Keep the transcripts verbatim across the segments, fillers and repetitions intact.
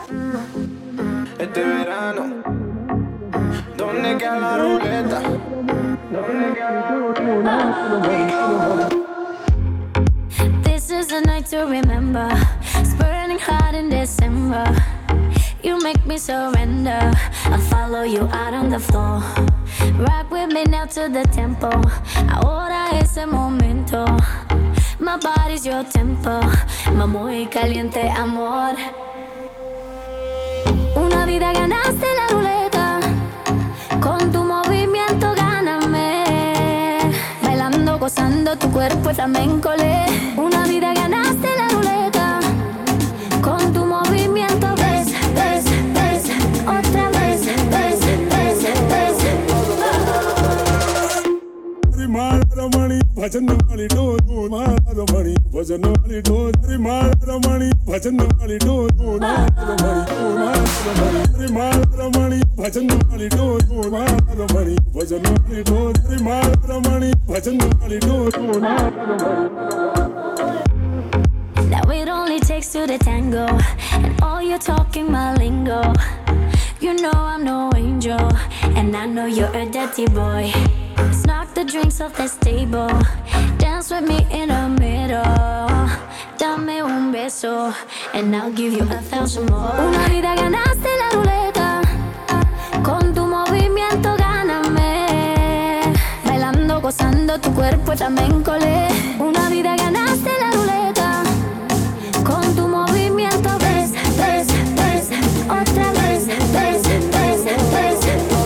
Este verano, ¿dónde queda la ruleta? This is a night to remember. It's burning hot in December. You make me surrender. I'll follow you out on the floor. Rock with me now to the tempo. Ahora es el momento. My body's your tempo. My muy caliente amor. Una vida ganaste la ruleta. Con tu movimiento gáname. Bailando, gozando tu cuerpo flamenco. Una vida ganaste la ruleta. Con tu movimiento ves, ves, ves. Otra vez, ves, ves, ves. Ramani, bhajan wali do do Ramani, bhajan wali do Ramani, bhajan wali do Ramani, Ramani, bhajan wali do Ramani, bhajan wali do Ramani, bhajan wali do. Now it only takes two to tango, and all you're talking my lingo. You know I'm no angel, and I know you're a dirty boy. Let's knock the drinks off the table. Dance with me in the middle. Dame un beso, and I'll give you a thousand more. Una vida ganaste la ruleta. Con tu movimiento gáname. Bailando, gozando tu cuerpo flamenco. Una vida ganaste la ruleta. Con tu movimiento ves, ves, ves. Otra vez, ves, ves, ves.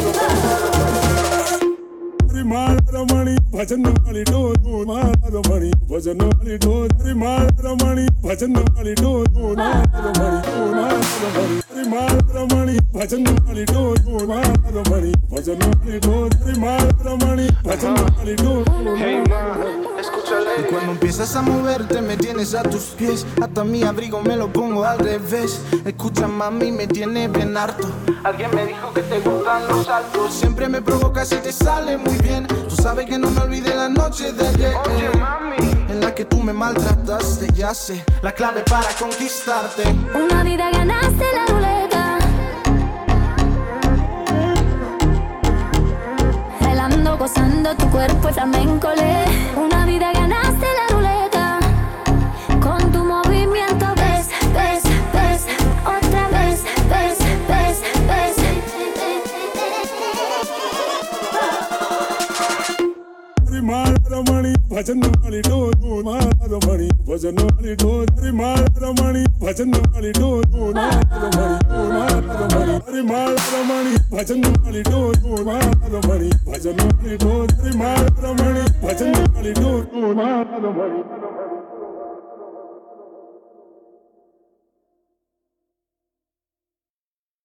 Ramani, bhajan wali do Ramani, bhajan wali do Ramani, bhajan wali do Ramani, Ramani, bhajan wali do Ramani, bhajan wali do Ramani, bhajan wali do. Hey ma, escúchale. Y cuando empiezas a moverte me tienes a tus pies. Hasta mi abrigo me lo pongo al revés. Escucha mami, me tiene bien harto. Alguien me dijo que te gustan los altos. Siempre me provocas y te sale muy bien. Tú sabes que no me olvidé la noche de ayer. Oye mami, En la que tú me maltrataste, ya sé la clave para conquistarte. Una vida ganaste la ruleta. Bailando, gozando tu cuerpo flamenco. Una vida ganaste la ruleta. Con tu movimiento ves, ves, ves. Otra vez, ves, ves, ves. Ramani, bhajan wali do Ramani, bhajan wali do Ramani, bhajan wali do Ramani, Ramani, bhajan wali do Ramani, bhajan wali do Ramani, bhajan wali do Ramani.